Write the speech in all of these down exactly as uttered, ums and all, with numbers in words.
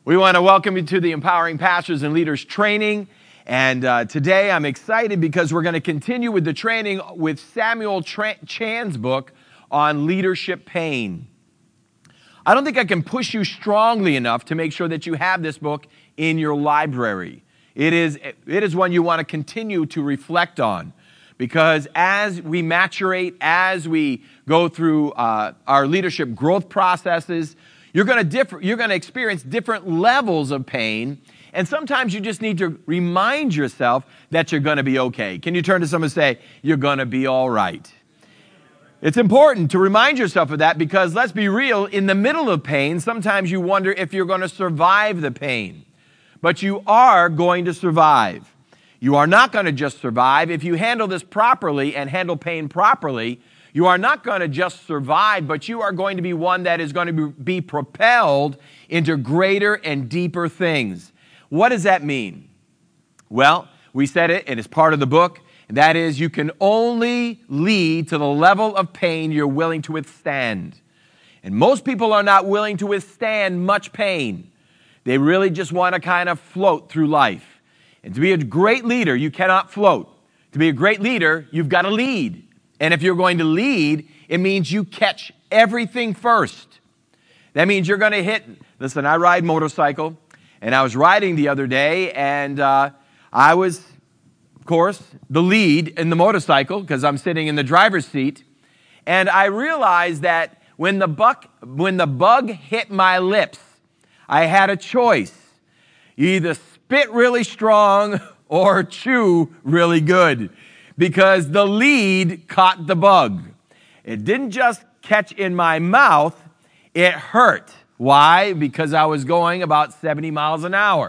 We want to welcome you to the Empowering Pastors and Leaders training. And uh, today I'm excited because we're going to continue with the training with Samuel Tra- Chan's book on leadership pain. I don't think I can push you strongly enough to make sure that you have this book in your library. It is, it is one you want to continue to reflect on, because as we maturate, as we go through uh, our leadership growth processes, You're going to differ, you're going to experience different levels of pain, and sometimes you just need to remind yourself that you're going to be okay. Can you turn to someone and say, you're going to be all right? It's important to remind yourself of that, because let's be real, in the middle of pain, sometimes you wonder if you're going to survive the pain. But you are going to survive. You are not going to just survive. If you handle this properly and handle pain properly, you are not going to just survive, but you are going to be one that is going to be propelled into greater and deeper things. What does that mean? Well, we said it, and it's part of the book, and that is you can only lead to the level of pain you're willing to withstand. And most people are not willing to withstand much pain. They really just want to kind of float through life. And to be a great leader, you cannot float. To be a great leader, you've got to lead. And if you're going to lead, it means you catch everything first. That means you're going to hit, listen, I ride motorcycle, and I was riding the other day, and uh, I was, of course, the lead in the motorcycle, because I'm sitting in the driver's seat, and I realized that when the, buck, when the bug hit my lips, I had a choice. You either spit really strong or chew really good. Because the lead caught the bug. It didn't just catch in my mouth, it hurt. Why? Because I was going about seventy miles an hour.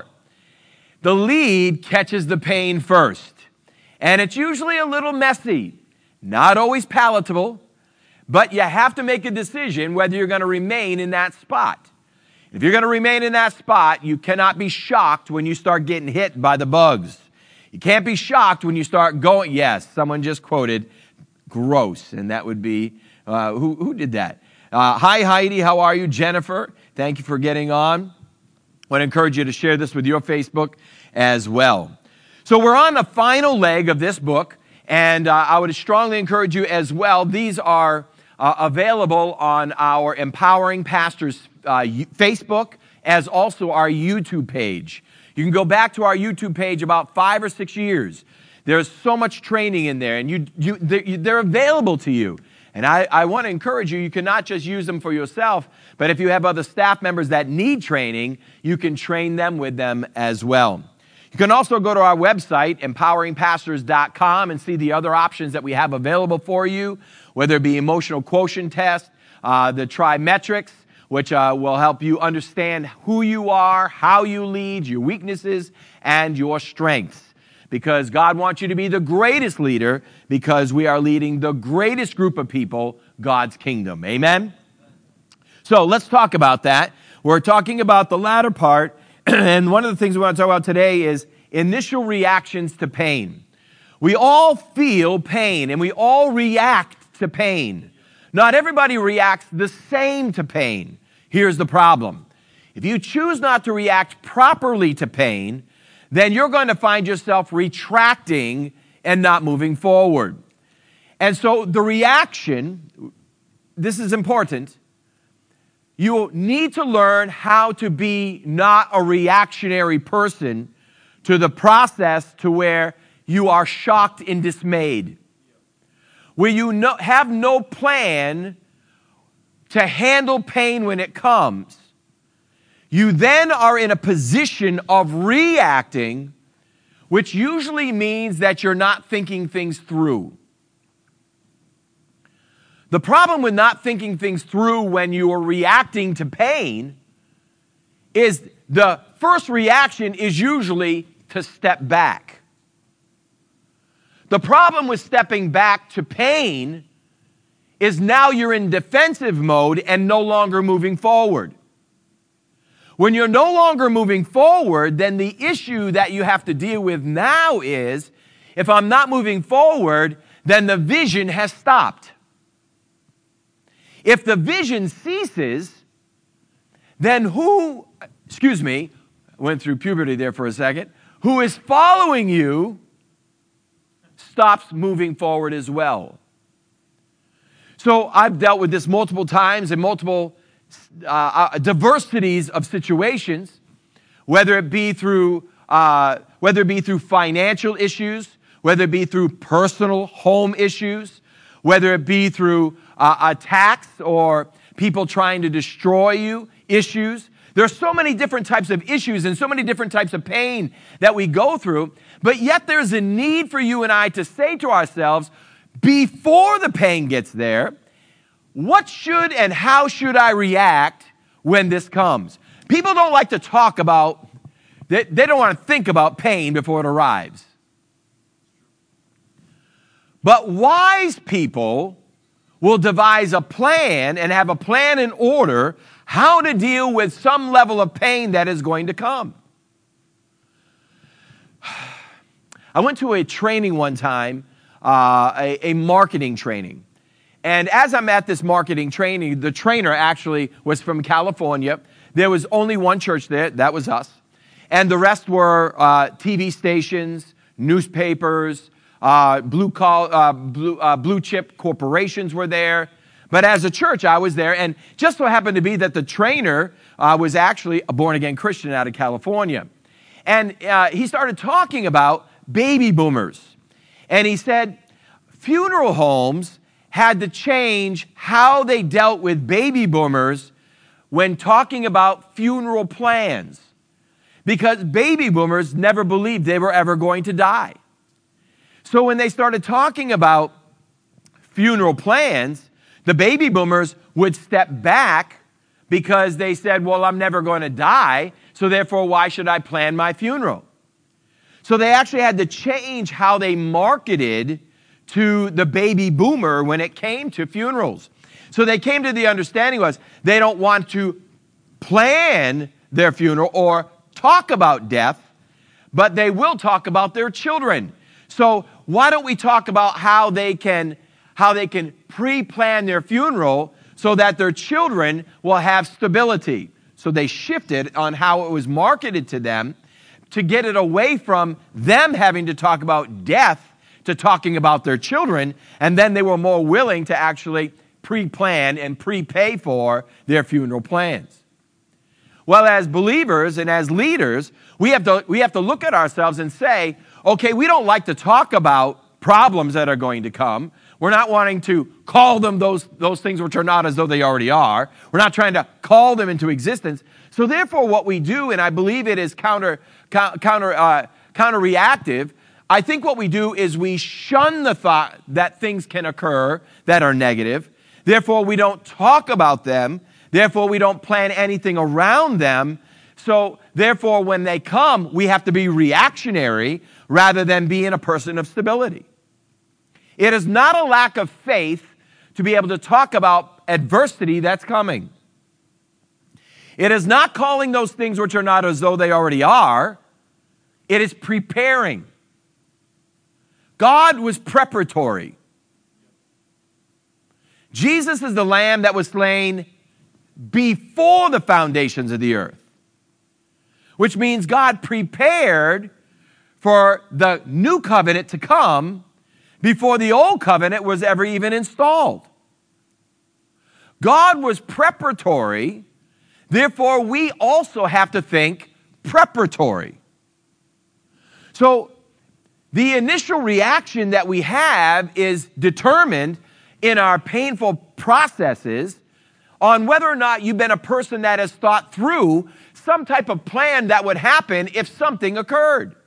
The lead catches the pain first. And it's usually a little messy, not always palatable, but you have to make a decision whether you're going to remain in that spot. If you're going to remain in that spot, you cannot be shocked when you start getting hit by the bugs. You can't be shocked when you start going, yes, someone just quoted, gross, and that would be, uh, who, who did that? Uh, hi, Heidi, how are you? Jennifer, thank you for getting on. I want to encourage you to share this with your Facebook as well. So we're on the final leg of this book, and uh, I would strongly encourage you as well. These are uh, available on our Empowering Pastors uh, Facebook, as also our YouTube page. You can go back to our YouTube page about five or six years. There's so much training in there, and you, you, they're, they're available to you. And I, I want to encourage you, you can not just use them for yourself, but if you have other staff members that need training, you can train them with them as well. You can also go to our website, empowering pastors dot com, and see the other options that we have available for you, whether it be emotional quotient test, uh, the TriMetrics, which uh, will help you understand who you are, how you lead, your weaknesses, and your strengths. Because God wants you to be the greatest leader, because we are leading the greatest group of people, God's kingdom. Amen? So let's talk about that. We're talking about the latter part, and one of the things we want to talk about today is initial reactions to pain. We all feel pain, and we all react to pain. Not everybody reacts the same to pain. Here's the problem. If you choose not to react properly to pain, then you're going to find yourself retracting and not moving forward. And so the reaction, this is important, you need to learn how to be not a reactionary person to the process to where you are shocked and dismayed. Where you no, have no plan to handle pain when it comes. You then are in a position of reacting, which usually means that you're not thinking things through. The problem with not thinking things through when you are reacting to pain is the first reaction is usually to step back. The problem with stepping back to pain is now you're in defensive mode and no longer moving forward. When you're no longer moving forward, then the issue that you have to deal with now is, if I'm not moving forward, then the vision has stopped. If the vision ceases, then who excuse me, went through puberty there for a second, who is following you stops moving forward as well. So I've dealt with this multiple times in multiple uh, uh, diversities of situations, whether it be through uh, whether it be through financial issues, whether it be through personal home issues, whether it be through uh, attacks or people trying to destroy you issues. There's so many different types of issues and so many different types of pain that we go through, but yet there's a need for you and I to say to ourselves, before the pain gets there, what should and how should I react when this comes? People don't like to talk about, they, they don't want to think about pain before it arrives. But wise people will devise a plan and have a plan in order how to deal with some level of pain that is going to come. I went to a training one time, uh, a, a marketing training. And as I'm at this marketing training, the trainer actually was from California. There was only one church there, that was us. And the rest were uh, T V stations, newspapers, uh, blue, call, uh, blue, uh, blue chip corporations were there. But as a church, I was there, and just so happened to be that the trainer uh, was actually a born-again Christian out of California. And uh, he started talking about baby boomers. And he said funeral homes had to change how they dealt with baby boomers when talking about funeral plans, because baby boomers never believed they were ever going to die. So when they started talking about funeral plans, the baby boomers would step back because they said, well, I'm never going to die, so therefore why should I plan my funeral? So they actually had to change how they marketed to the baby boomer when it came to funerals. So they came to the understanding was they don't want to plan their funeral or talk about death, but they will talk about their children. So why don't we talk about how they can how they can pre-plan their funeral so that their children will have stability. So they shifted on how it was marketed to them to get it away from them having to talk about death to talking about their children, and then they were more willing to actually pre-plan and prepay for their funeral plans. Well, as believers and as leaders, we have to we have to look at ourselves and say, okay, we don't like to talk about problems that are going to come. We're not wanting to call them those, those things which are not as though they already are. We're not trying to call them into existence. So therefore, what we do, and I believe it is counter, counter, uh, counter-reactive, I think what we do is we shun the thought that things can occur that are negative. Therefore, we don't talk about them. Therefore, we don't plan anything around them. So therefore, when they come, we have to be reactionary rather than being a person of stability. It is not a lack of faith to be able to talk about adversity that's coming. It is not calling those things which are not as though they already are. It is preparing. God was preparatory. Jesus is the Lamb that was slain before the foundations of the earth, which means God prepared for the new covenant to come before the old covenant was ever even installed. God was preparatory, therefore we also have to think preparatory. So the initial reaction that we have is determined in our painful processes on whether or not you've been a person that has thought through some type of plan that would happen if something occurred.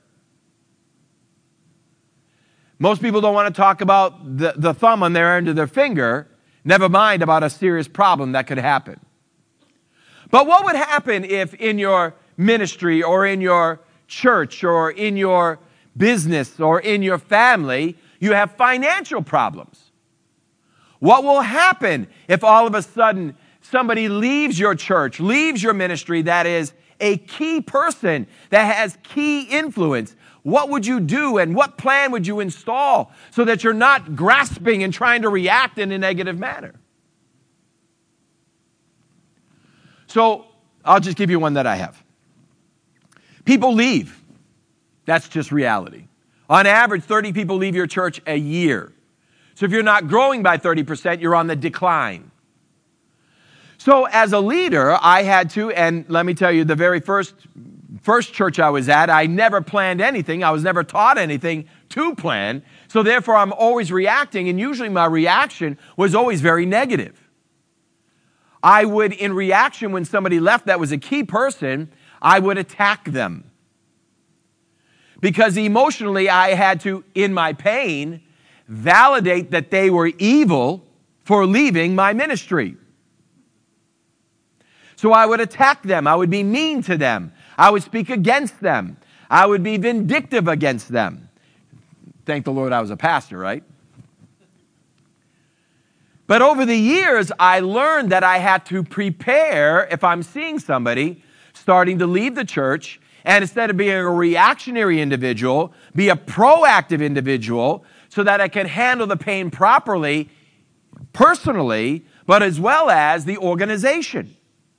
Most people don't want to talk about the, the thumb on their end of their finger, never mind about a serious problem that could happen. But what would happen if in your ministry or in your church or in your business or in your family you have financial problems? What will happen if all of a sudden somebody leaves your church, leaves your ministry that is a key person, that has key influence? What would you do and what plan would you install so that you're not grasping and trying to react in a negative manner? So I'll just give you one that I have. People leave. That's just reality. On average, thirty people leave your church a year. So if you're not growing by thirty percent, you're on the decline. So as a leader, I had to, and let me tell you, the very first, first church I was at, I never planned anything. I was never taught anything to plan. So therefore, I'm always reacting, and usually my reaction was always very negative. I would, in reaction, when somebody left that was a key person, I would attack them. Because emotionally, I had to, in my pain, validate that they were evil for leaving my ministry. So I would attack them. I would be mean to them. I would speak against them. I would be vindictive against them. Thank the Lord I was a pastor, right? But over the years, I learned that I had to prepare if I'm seeing somebody starting to leave the church, and instead of being a reactionary individual, be a proactive individual so that I can handle the pain properly, personally, but as well as the organization.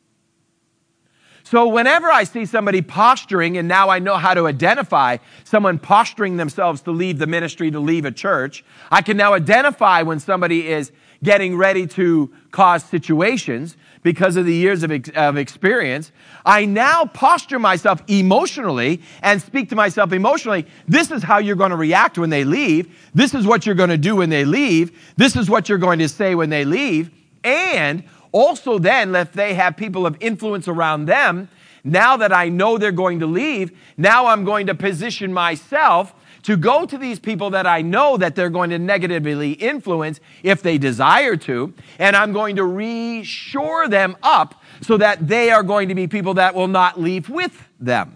So whenever I see somebody posturing, and now I know how to identify someone posturing themselves to leave the ministry, to leave a church, I can now identify when somebody is getting ready to cause situations because of the years of, ex- of experience. I now posture myself emotionally and speak to myself emotionally. This is how you're going to react when they leave. This is what you're going to do when they leave. This is what you're going to say when they leave. And also then, if they have people of influence around them, now that I know they're going to leave, now I'm going to position myself to go to these people that I know that they're going to negatively influence if they desire to, and I'm going to reshore them up so that they are going to be people that will not leave with them.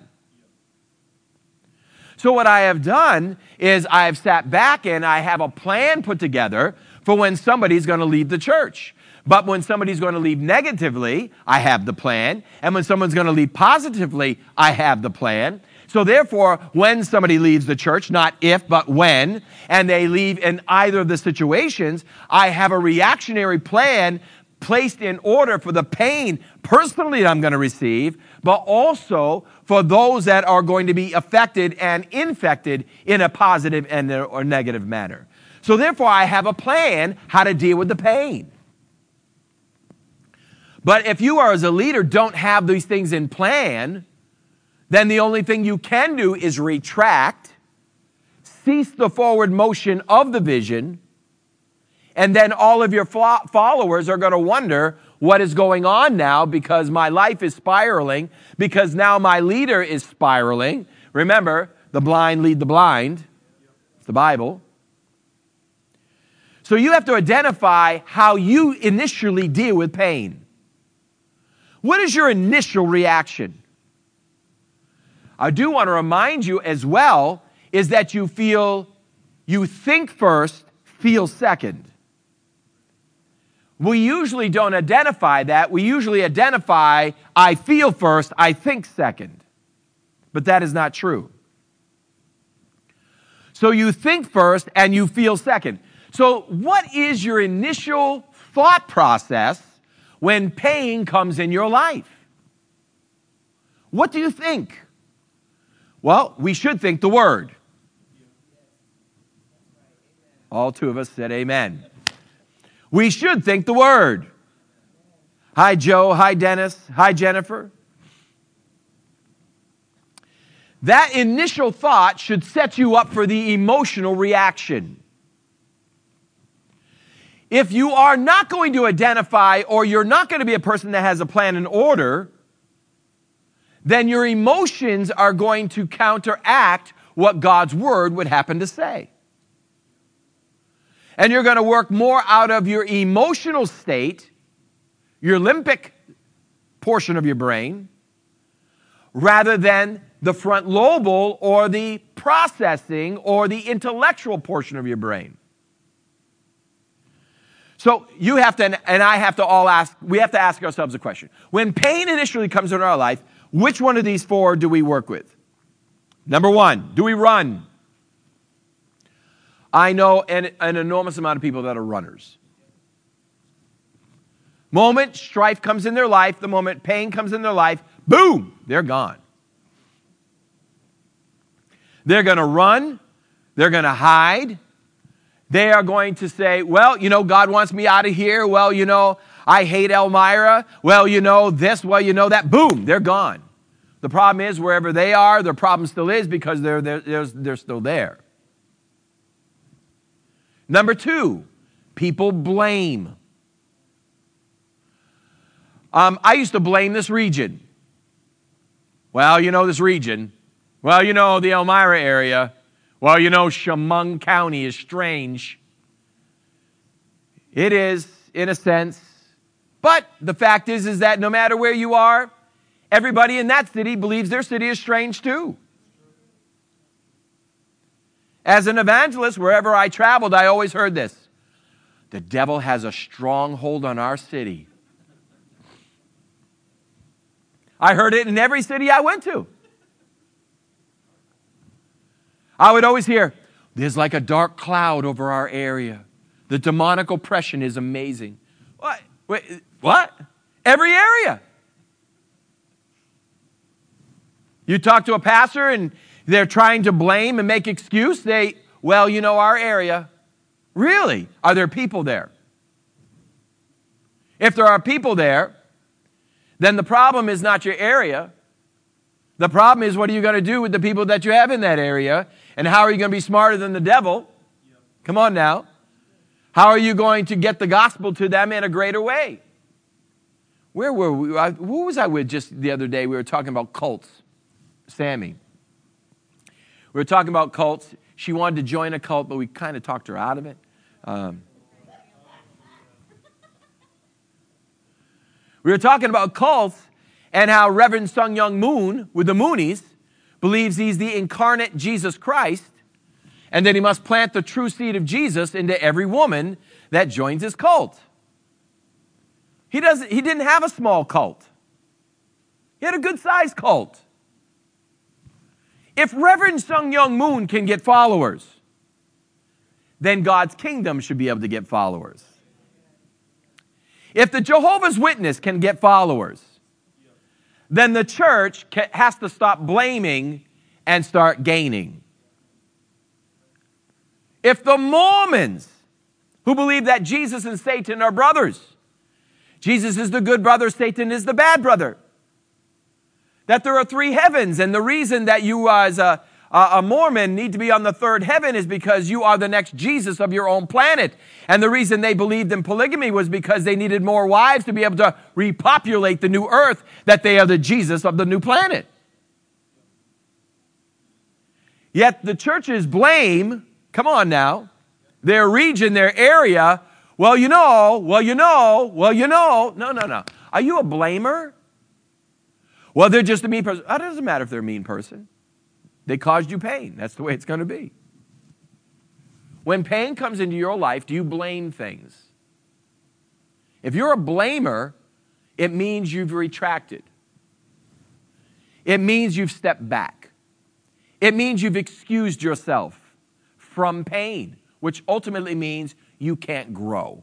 So what I have done is I have sat back and I have a plan put together for when somebody's going to leave the church. But when somebody's going to leave negatively, I have the plan. And when someone's going to leave positively, I have the plan. So therefore, when somebody leaves the church, not if, but when, and they leave in either of the situations, I have a reactionary plan placed in order for the pain personally that I'm going to receive, but also for those that are going to be affected and infected in a positive and or negative manner. So therefore, I have a plan how to deal with the pain. But if you are, as a leader, don't have these things in plan, then the only thing you can do is retract, cease the forward motion of the vision, and then all of your followers are going to wonder what is going on now because my life is spiraling, because now my leader is spiraling. Remember, the blind lead the blind. It's the Bible. So you have to identify how you initially deal with pain. What is your initial reaction? I do want to remind you as well is that you feel, you think first, feel second. We usually don't identify that. We usually identify, I feel first, I think second. But that is not true. So you think first and you feel second. So what is your initial thought process when pain comes in your life? What do you think? Well, we should think the word. All two of us said amen. We should think the word. Hi, Joe. Hi, Dennis. Hi, Jennifer. That initial thought should set you up for the emotional reaction. If you are not going to identify, or you're not going to be a person that has a plan and order, then your emotions are going to counteract what God's word would happen to say. And you're going to work more out of your emotional state, your limbic portion of your brain, rather than the front lobal or the processing or the intellectual portion of your brain. So you have to, and I have to all ask, we have to ask ourselves a question. When pain initially comes into our life, which one of these four do we work with? Number one, do we run? I know an, an enormous amount of people that are runners. Moment strife comes in their life, the moment pain comes in their life, boom, they're gone. They're going to run. They're going to hide. They are going to say, well, you know, God wants me out of here. Well, you know, I hate Elmira. Well, you know, this. Well, you know, that. Boom, they're gone. The problem is wherever they are, their problem still is because they're, they're, they're, they're still there. Number two, people blame. Um, I used to blame this region. Well, you know this region. Well, you know the Elmira area. Well, you know Chemung County is strange. It is, in a sense. But the fact is, is that no matter where you are, everybody in that city believes their city is strange too. As an evangelist, wherever I traveled, I always heard this. The devil has a strong hold on our city. I heard it in every city I went to. I would always hear, there's like a dark cloud over our area. The demonic oppression is amazing. What? Wait, what? Every area. You talk to a pastor and they're trying to blame and make excuse. They, well, you know our area. Really? Are there people there? If there are people there, then the problem is not your area. The problem is, what are you going to do with the people that you have in that area? And how are you going to be smarter than the devil? Come on now. How are you going to get the gospel to them in a greater way? Where were we? I, who was I with just the other day? We were talking about cults. Sammy. We were talking about cults. She wanted to join a cult, but we kind of talked her out of it. Um, we were talking about cults and how Reverend Sung Young Moon with the Moonies believes he's the incarnate Jesus Christ and that he must plant the true seed of Jesus into every woman that joins his cult. He doesn't, he didn't have a small cult. He had a good-sized cult. If Reverend Sung Young Moon can get followers, then God's kingdom should be able to get followers. If the Jehovah's Witness can get followers, then the church has to stop blaming and start gaining. If the Mormons, who believe that Jesus and Satan are brothers, Jesus is the good brother, Satan is the bad brother, that there are three heavens, and the reason that you as a, a Mormon need to be on the third heaven is because you are the next Jesus of your own planet. And the reason they believed in polygamy was because they needed more wives to be able to repopulate the new earth, that they are the Jesus of the new planet. Yet the churches blame, come on now, their region, their area. Well, you know, well, you know, well, you know. No, no, no. Are you a blamer? Well, they're just a mean person. It doesn't matter if they're a mean person. They caused you pain. That's the way it's going to be. When pain comes into your life, do you blame things? If you're a blamer, it means you've retracted. It means you've stepped back. It means you've excused yourself from pain, which ultimately means you can't grow.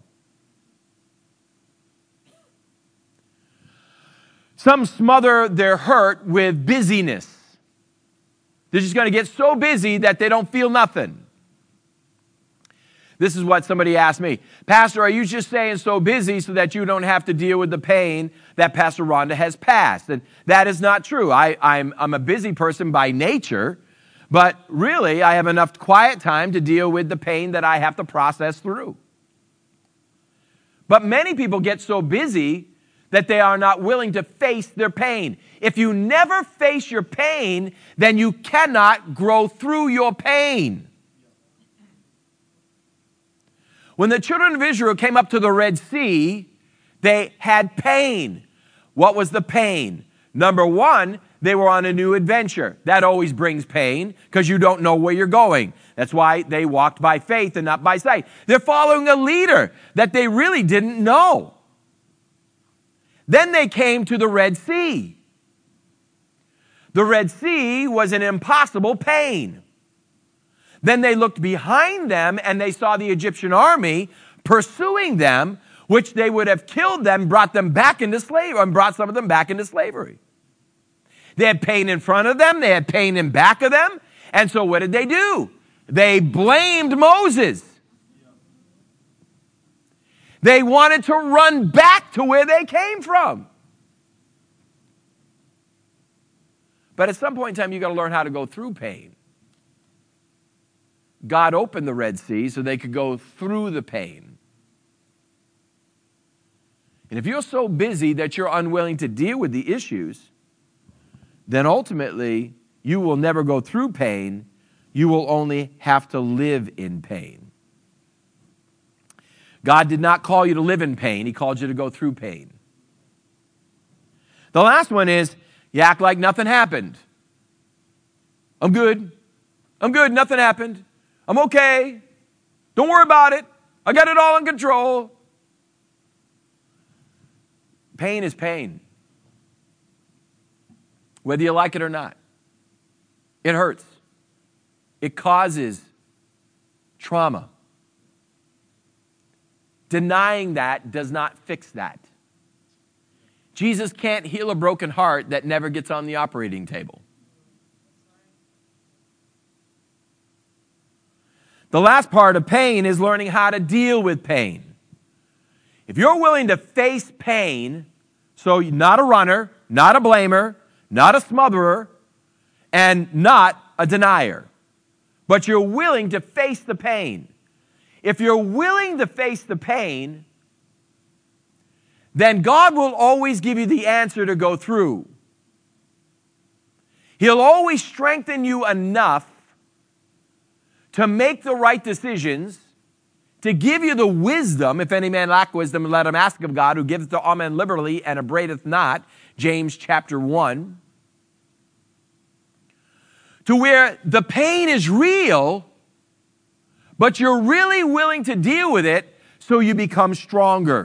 Some smother their hurt with busyness. They're just going to get so busy that they don't feel nothing. This is what somebody asked me. Pastor, are you just saying so busy so that you don't have to deal with the pain that Pastor Rhonda has passed? And that is not true. I, I'm, I'm a busy person by nature, but really I have enough quiet time to deal with the pain that I have to process through. But many people get so busy that they are not willing to face their pain. If you never face your pain, then you cannot grow through your pain. When the children of Israel came up to the Red Sea, they had pain. What was the pain? Number one, they were on a new adventure. That always brings pain because you don't know where you're going. That's why they walked by faith and not by sight. They're following a leader that they really didn't know. Then they came to the Red Sea. The Red Sea was an impossible pain. Then they looked behind them and they saw the Egyptian army pursuing them, which they would have killed them, brought them back into slavery, and brought some of them back into slavery. They had pain in front of them, they had pain in back of them, And so what did they do? They blamed Moses. They wanted to run back to where they came from. But at some point in time, you've got to learn how to go through pain. God opened the Red Sea so they could go through the pain. And if you're so busy that you're unwilling to deal with the issues, then ultimately you will never go through pain. You will only have to live in pain. God did not call you to live in pain. He called you to go through pain. The last one is, you act like nothing happened. I'm good. I'm good. Nothing happened. I'm okay. Don't worry about it. I got it all in control. Pain is pain. Whether you like it or not. It hurts. It causes trauma. Denying that does not fix that. Jesus can't heal a broken heart that never gets on the operating table. The last part of pain is learning how to deal with pain. If you're willing to face pain, so you're not a runner, not a blamer, not a smotherer, and not a denier, but you're willing to face the pain. If you're willing to face the pain, then God will always give you the answer to go through. He'll always strengthen you enough to make the right decisions, to give you the wisdom. If any man lack wisdom, let him ask of God, who giveth to all men liberally and upbraideth not. James chapter one. To where the pain is real, but you're really willing to deal with it so you become stronger.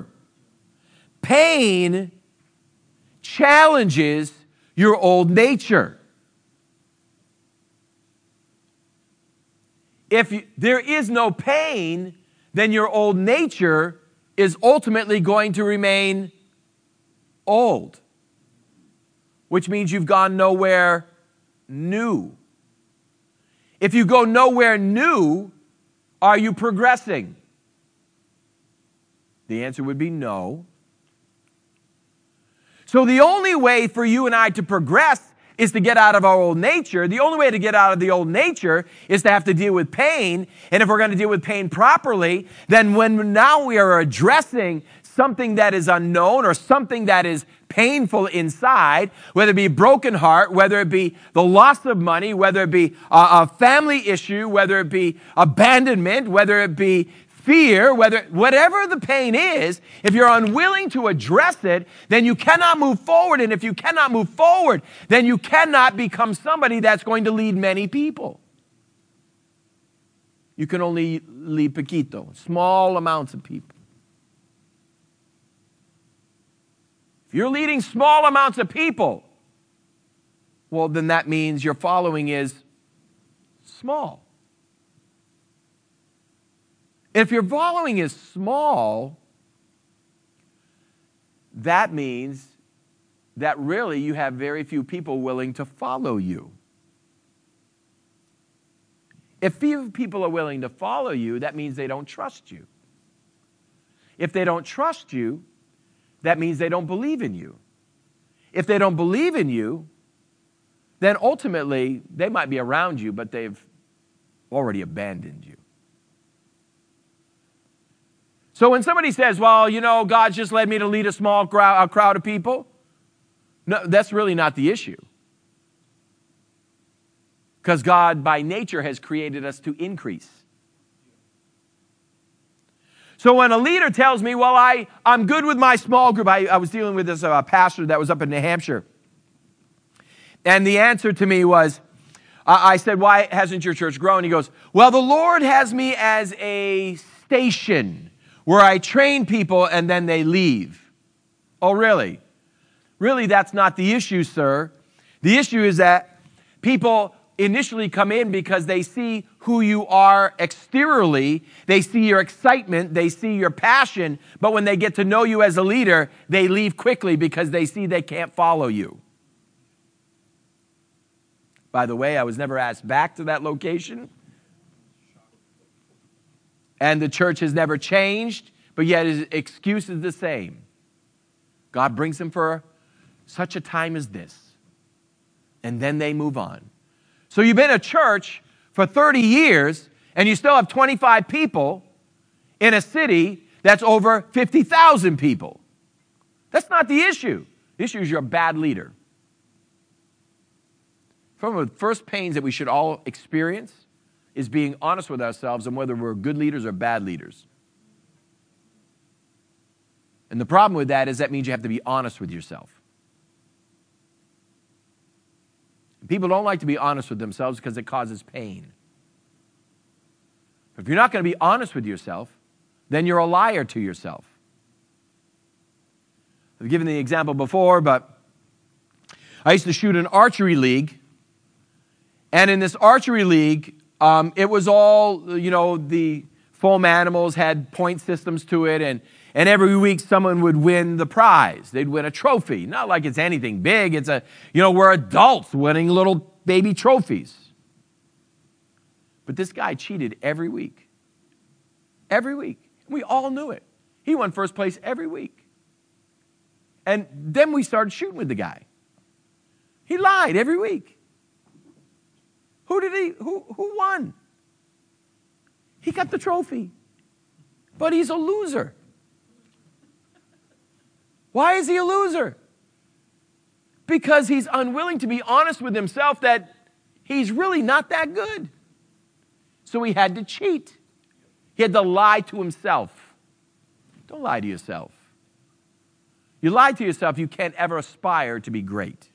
Pain challenges your old nature. If you, there is no pain, then your old nature is ultimately going to remain old, which means you've gone nowhere new. If you go nowhere new, are you progressing? The answer would be no. So the only way for you and I to progress is to get out of our old nature. The only way to get out of the old nature is to have to deal with pain. And if we're going to deal with pain properly, then when now we are addressing something that is unknown or something that is painful inside, whether it be broken heart, whether it be the loss of money, whether it be a, a family issue, whether it be abandonment, whether it be fear, whether whatever the pain is, if you're unwilling to address it, then you cannot move forward. And if you cannot move forward, then you cannot become somebody that's going to lead many people. You can only lead poquito, small amounts of people. If you're leading small amounts of people, well, then that means your following is small. If your following is small, that means that really you have very few people willing to follow you. If few people are willing to follow you, that means they don't trust you. If they don't trust you, that means they don't believe in you. If they don't believe in you, then ultimately they might be around you, but they've already abandoned you. So when somebody says, well, you know, God's just led me to lead a small crowd, a crowd of people, no, that's really not the issue. Because God, by nature, has created us to increase. So when a leader tells me, well, I, I'm good with my small group. I, I was dealing with this uh, pastor that was up in New Hampshire. And the answer to me was, uh, I said, why hasn't your church grown? He goes, well, the Lord has me as a station where I train people and then they leave. Oh, really? Really, that's not the issue, sir. The issue is that people initially come in because they see who you are exteriorly. They see your excitement. They see your passion. But when they get to know you as a leader, they leave quickly because they see they can't follow you. By the way, I was never asked back to that location. And the church has never changed, but yet his excuse is the same. God brings them for such a time as this. And then they move on. So you've been a church for thirty years, and you still have twenty-five people in a city that's over fifty thousand people. That's not the issue. The issue is you're a bad leader. From the first pains that we should all experience is being honest with ourselves on whether we're good leaders or bad leaders. And the problem with that is that means you have to be honest with yourself. People don't like to be honest with themselves because it causes pain. If you're not going to be honest with yourself, then you're a liar to yourself. I've given the example before, but I used to shoot an archery league. And in this archery league, um, it was all, you know, the foam animals had point systems to it, and, and every week someone would win the prize. They'd win a trophy. Not like it's anything big. It's a, you know, we're adults winning little baby trophies. But this guy cheated every week. Every week. We all knew it. He won first place every week. And then we started shooting with the guy. He lied every week. Who did he, who, who won? He got the trophy. But he's a loser. Why is he a loser? Because he's unwilling to be honest with himself that he's really not that good. So he had to cheat. He had to lie to himself. Don't lie to yourself. You lie to yourself, you can't ever aspire to be great.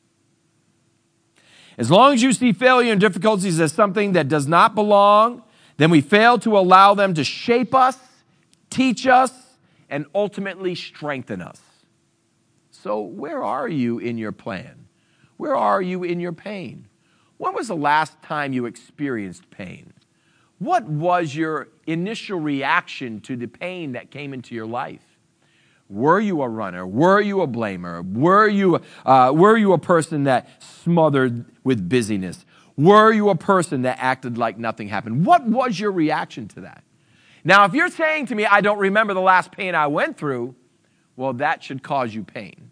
As long as you see failure and difficulties as something that does not belong, then we fail to allow them to shape us, teach us, and ultimately strengthen us. So where are you in your plan? Where are you in your pain? When was the last time you experienced pain? What was your initial reaction to the pain that came into your life? Were you a runner? Were you a blamer? Were you, uh, were you a person that smothered with busyness? Were you a person that acted like nothing happened? What was your reaction to that? Now, if you're saying to me, I don't remember the last pain I went through, well, that should cause you pain.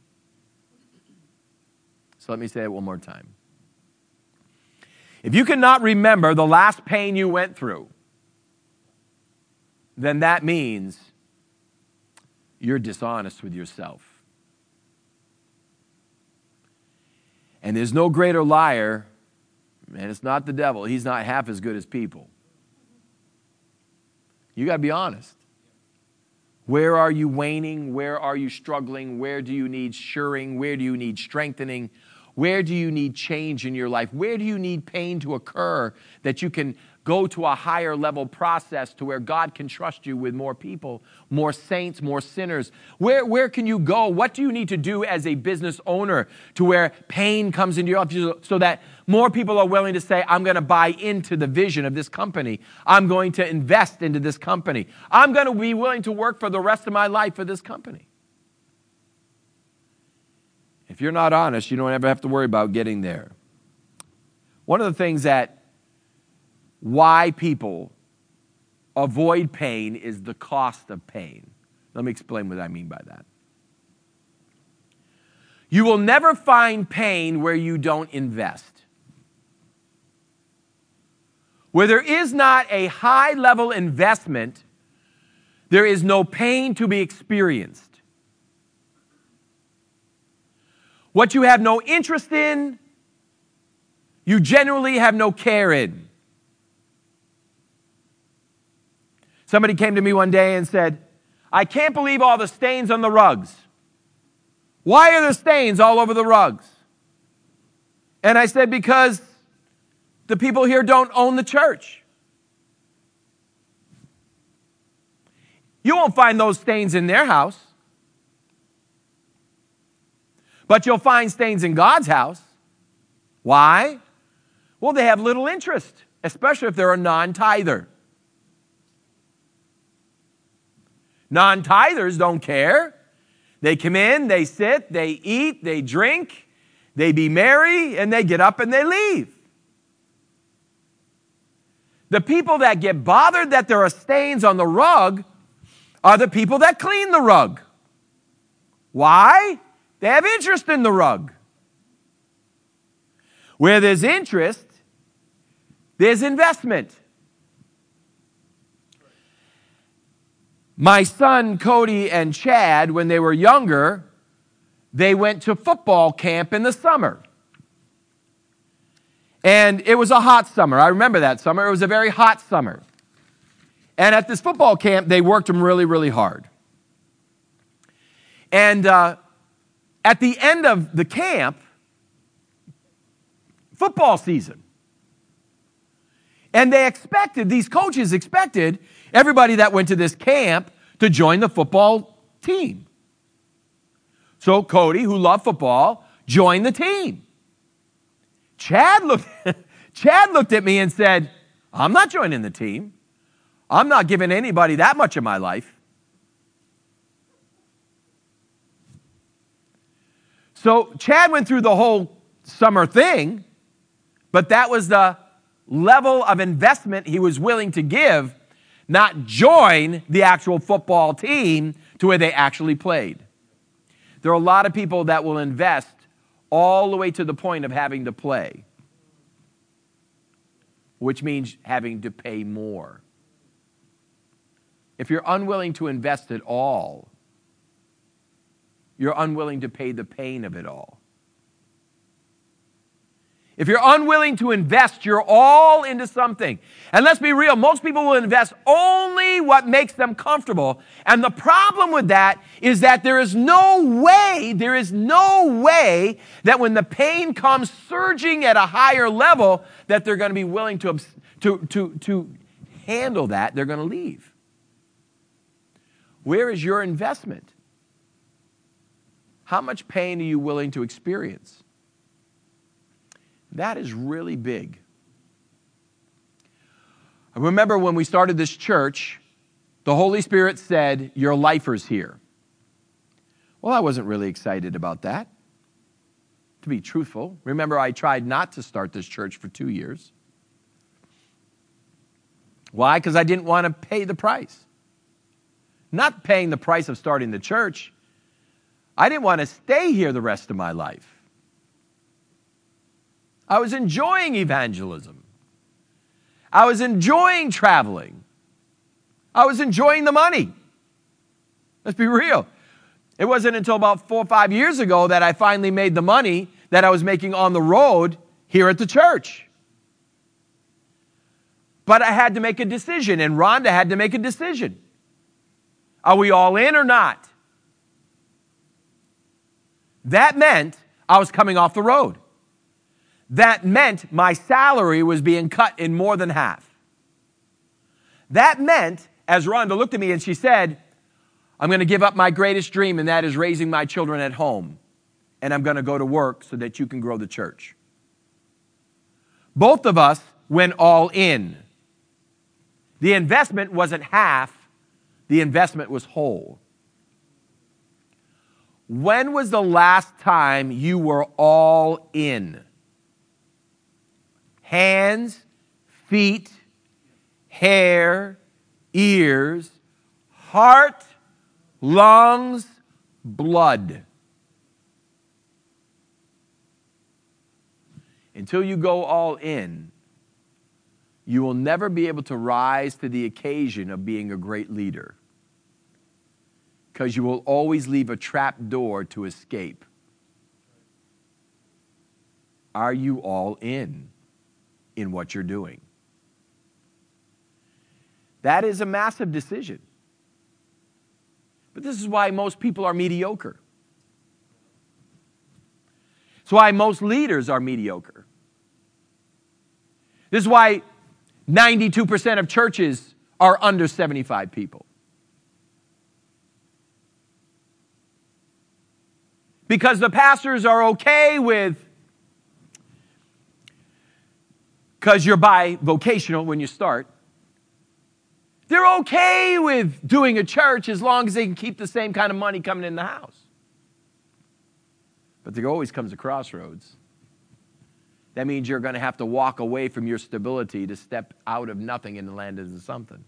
So let me say it one more time. If you cannot remember the last pain you went through, then that means you're dishonest with yourself. And there's no greater liar, and it's not the devil. He's not half as good as people. You got to be honest. Where are you waning? Where are you struggling? Where do you need shoring? Where do you need strengthening? Where do you need change in your life? Where do you need pain to occur that you can go to a higher level process to where God can trust you with more people, more saints, more sinners? Where, where can you go? What do you need to do as a business owner to where pain comes into your life so that more people are willing to say, I'm going to buy into the vision of this company. I'm going to invest into this company. I'm going to be willing to work for the rest of my life for this company. If you're not honest, you don't ever have to worry about getting there. One of the things that why people avoid pain is the cost of pain. Let me explain what I mean by that. You will never find pain where you don't invest. Where there is not a high-level investment, there is no pain to be experienced. What you have no interest in, you generally have no care in. Somebody came to me one day and said, I can't believe all the stains on the rugs. Why are there stains all over the rugs? And I said, because the people here don't own the church. You won't find those stains in their house. But you'll find stains in God's house. Why? Well, they have little interest, especially if they're a non-tither. Non-tithers don't care. They come in, they sit, they eat, they drink, they be merry, and they get up and they leave. The people that get bothered that there are stains on the rug are the people that clean the rug. Why? They have interest in the rug. Where there's interest, there's investment. My son Cody and Chad, when they were younger, they went to football camp in the summer. And it was a hot summer. I remember that summer. It was a very hot summer. And at this football camp, they worked them really, really hard. And uh, at the end of the camp, football season. And they expected, these coaches expected everybody that went to this camp to join the football team. So Cody, who loved football, joined the team. Chad looked, Chad looked at me and said, I'm not joining the team. I'm not giving anybody that much of my life. So Chad went through the whole summer thing, but that was the level of investment he was willing to give, not join the actual football team to where they actually played. There are a lot of people that will invest all the way to the point of having to play, which means having to pay more. If you're unwilling to invest at all, you're unwilling to pay the pain of it all. If you're unwilling to invest, you're all into something. And let's be real, most people will invest only what makes them comfortable. And the problem with that is that there is no way, there is no way that when the pain comes surging at a higher level, that they're going to be willing to, to, to, to handle that. They're going to leave. Where is your investment? How much pain are you willing to experience? That is really big. I remember when we started this church, the Holy Spirit said, "You're lifers here." Well, I wasn't really excited about that, to be truthful. Remember, I tried not to start this church for two years. Why? Because I didn't want to pay the price. Not paying the price of starting the church. I didn't want to stay here the rest of my life. I was enjoying evangelism. I was enjoying traveling. I was enjoying the money. Let's be real. It wasn't until about four or five years ago that I finally made the money that I was making on the road here at the church. But I had to make a decision, and Rhonda had to make a decision. Are we all in or not? That meant I was coming off the road. That meant my salary was being cut in more than half. That meant, as Rhonda looked at me and she said, I'm going to give up my greatest dream, and that is raising my children at home. And I'm going to go to work so that you can grow the church. Both of us went all in. The investment wasn't half. The investment was whole. When was the last time you were all in? Hands, feet, hair, ears, heart, lungs, blood. Until you go all in, you will never be able to rise to the occasion of being a great leader, because you will always leave a trap door to escape. Are you all in in what you're doing? That is a massive decision. But this is why most people are mediocre. It's why most leaders are mediocre. This is why ninety-two percent of churches are under seventy-five people. Because the pastors are okay with, because you're bivocational when you start, they're okay with doing a church as long as they can keep the same kind of money coming in the house. But there always comes a crossroads. that means you're going to have to walk away from your stability to step out of nothing and land into something.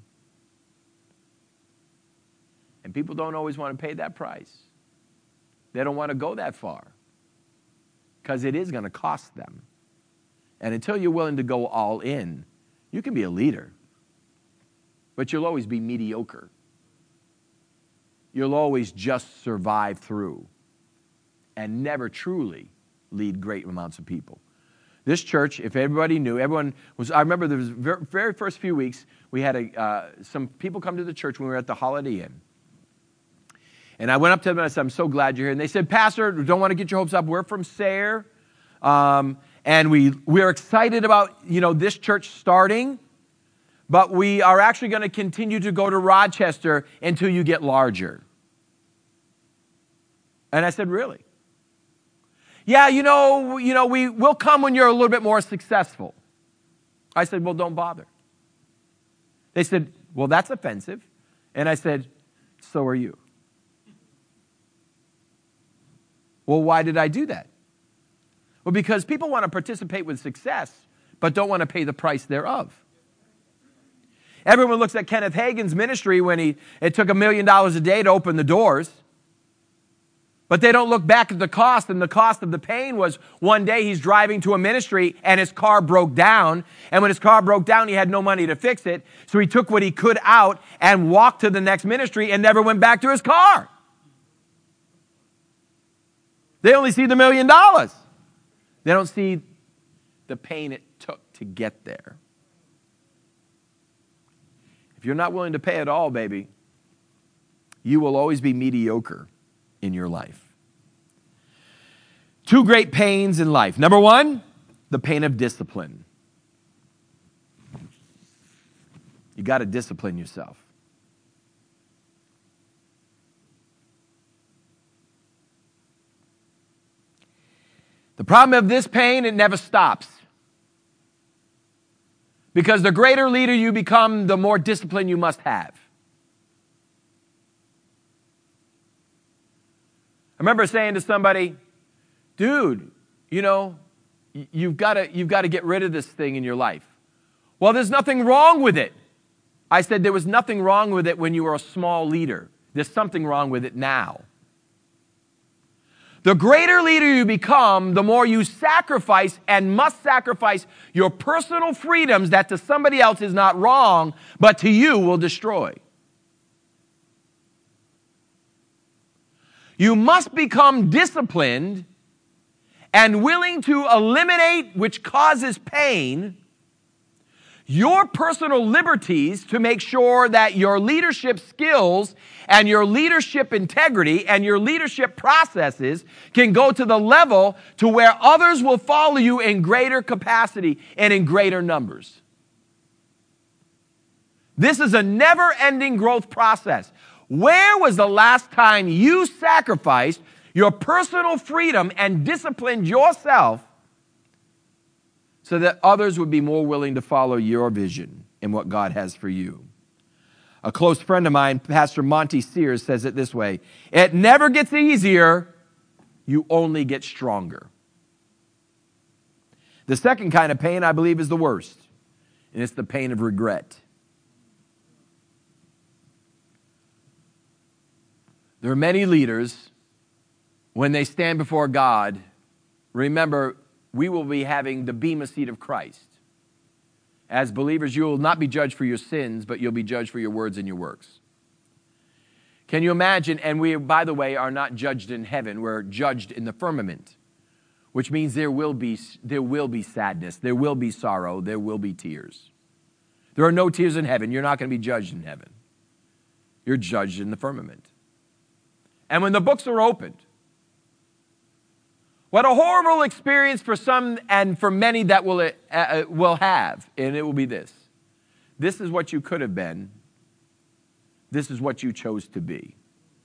And people don't always want to pay that price. They don't want to go that far because it is going to cost them. And until you're willing to go all in, you can be a leader, but you'll always be mediocre. You'll always just survive through and never truly lead great amounts of people. This church, if everybody knew, everyone was, I remember the very, very first few weeks, we had a, uh, some people come to the church when we were at the Holiday Inn. And I went up to them and I said, I'm so glad you're here. And they said, Pastor, don't want to get your hopes up. We're from Sayre. Um, and we, we're excited about, you know, this church starting. But we are actually going to continue to go to Rochester until you get larger. And I said, really? Yeah, you know, you know, we will come when you're a little bit more successful. I said, well, don't bother. They said, well, that's offensive. And I said, so are you. Well, why did I do that? Well, because people want to participate with success, but don't want to pay the price thereof. Everyone looks at Kenneth Hagin's ministry when he it took a million dollars a day to open the doors. But they don't look back at the cost, and the cost of the pain was one day he's driving to a ministry and his car broke down. And when his car broke down, he had no money to fix it. So he took what he could out and walked to the next ministry and never went back to his car. They only see the million dollars. They don't see the pain it took to get there. If you're not willing to pay it all, baby, you will always be mediocre in your life. Two great pains in life. Number one, the pain of discipline. You got to discipline yourself. The problem of this pain, it never stops. Because the greater leader you become, the more discipline you must have. I remember saying to somebody, dude, you know, you've got to you've got to get rid of this thing in your life. Well, there's nothing wrong with it. I said there was nothing wrong with it when you were a small leader. There's something wrong with it now. The greater leader you become, the more you sacrifice and must sacrifice your personal freedoms that to somebody else is not wrong, but to you will destroy. You must become disciplined and willing to eliminate, which causes pain, your personal liberties to make sure that your leadership skills and your leadership integrity and your leadership processes can go to the level to where others will follow you in greater capacity and in greater numbers. This is a never-ending growth process. Where was the last time you sacrificed your personal freedom and disciplined yourself so that others would be more willing to follow your vision and what God has for you? A close friend of mine, Pastor Monty Sears, says it this way: it never gets easier, you only get stronger. The second kind of pain, I believe, is the worst, and it's the pain of regret. There are many leaders, when they stand before God, remember, we will be having the bema seat of Christ. As believers, you will not be judged for your sins, but you'll be judged for your words and your works. Can you imagine? And we, by the way, are not judged in heaven. We're judged in the firmament, which means there will be, there will be sadness, there will be sorrow, there will be tears. There are no tears in heaven. You're not going to be judged in heaven. You're judged in the firmament. And when the books are opened, what a horrible experience for some and for many that will, uh, will have, and it will be this. This is what you could have been. This is what you chose to be.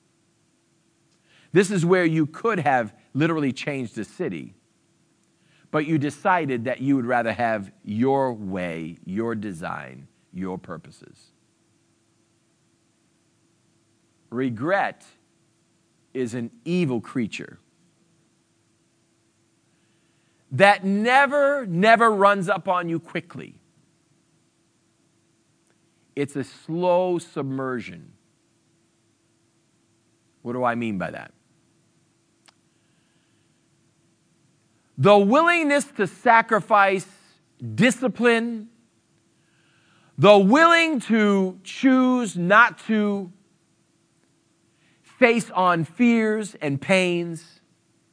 This is where you could have literally changed the city, but you decided that you would rather have your way, your design, your purposes. Regret is an evil creature. that never, never runs up on you quickly. It's a slow submersion. What do I mean by that? The willingness to sacrifice discipline, the willing to choose not to face on fears and pains,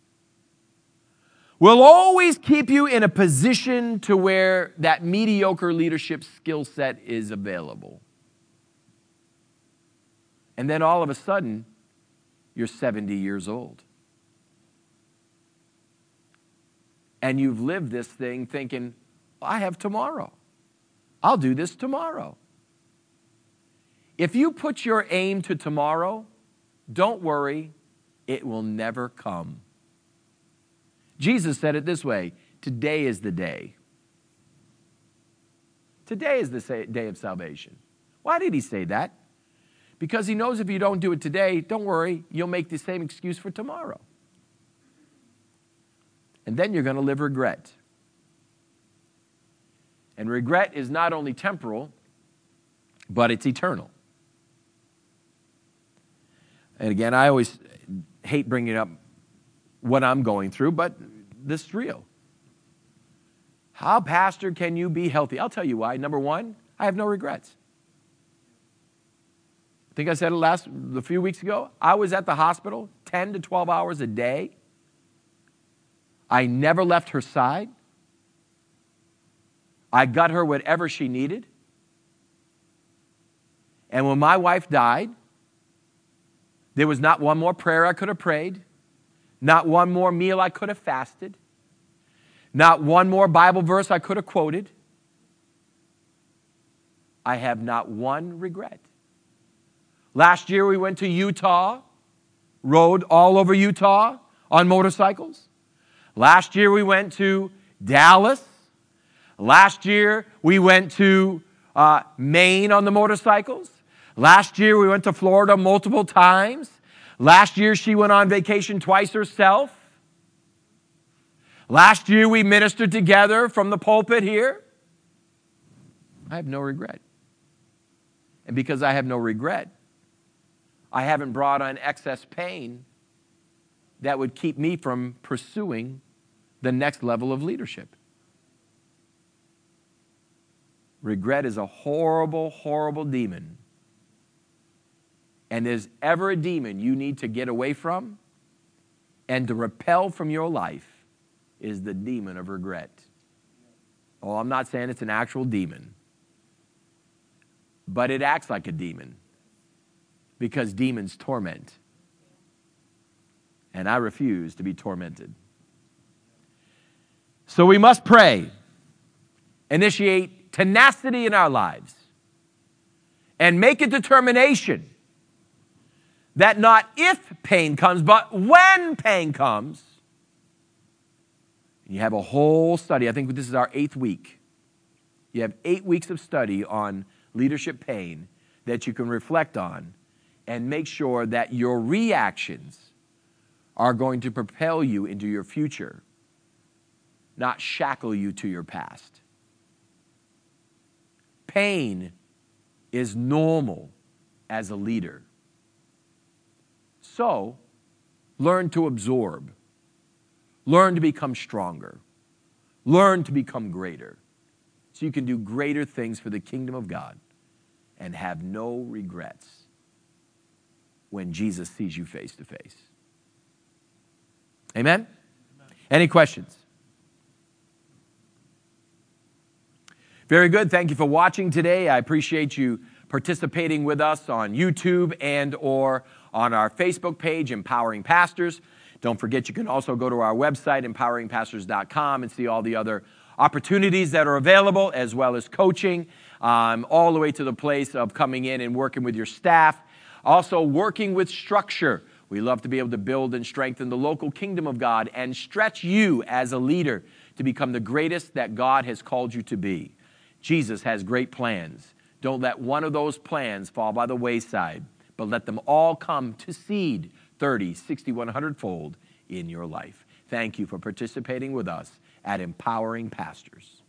will always keep you in a position to where that mediocre leadership skill set is available. And then all of a sudden, you're seventy years old. And you've lived this thing thinking, I have tomorrow. I'll do this tomorrow. If you put your aim to tomorrow, don't worry, it will never come. Jesus said it this way, today is the day. Today is the day of salvation. Why did he say that? Because he knows if you don't do it today, don't worry, you'll make the same excuse for tomorrow. And then you're going to live regret. And regret is not only temporal, but it's eternal. And again, I always hate bringing up what I'm going through, but this is real. How, Pastor, can you be healthy? I'll tell you why. Number one, I have no regrets. I think I said it last a few weeks ago. I was at the hospital ten to twelve hours a day. I never left her side. I got her whatever she needed. And when my wife died, there was not one more prayer I could have prayed, not one more meal I could have fasted, not one more Bible verse I could have quoted. I have not one regret. Last year we went to Utah, rode all over Utah on motorcycles. Last year we went to Dallas. Last year we went to uh, Maine on the motorcycles. Last year we went to Florida multiple times. Last year she went on vacation twice herself. Last year we ministered together from the pulpit here. I have no regret. And because I have no regret, I haven't brought on excess pain that would keep me from pursuing the next level of leadership. Regret is a horrible, horrible demon. And there's ever a demon you need to get away from and to repel from your life is the demon of regret. Oh, I'm not saying it's an actual demon, but it acts like a demon because demons torment. And I refuse to be tormented. So we must pray, initiate tenacity in our lives, and make a determination that not if pain comes, but when pain comes. You have a whole study. I think this is our eighth week. You have eight weeks of study on leadership pain that you can reflect on and make sure that your reactions are going to propel you into your future, not shackle you to your past. Pain is normal as a leader. So, learn to absorb. Learn to become stronger. Learn to become greater. So you can do greater things for the kingdom of God and have no regrets when Jesus sees you face to face. Amen? Amen. Any questions? Very good. Thank you for watching today. I appreciate you participating with us on YouTube and or on our Facebook page, Empowering Pastors. Don't forget, you can also go to our website, empowering pastors dot com, and see all the other opportunities that are available, as well as coaching, um, all the way to the place of coming in and working with your staff. Also, working with structure. We love to be able to build and strengthen the local kingdom of God and stretch you as a leader to become the greatest that God has called you to be. Jesus has great plans. Don't let one of those plans fall by the wayside, but let them all come to seed, thirty, sixty, one hundred fold in your life. Thank you for participating with us at Empowering Pastors.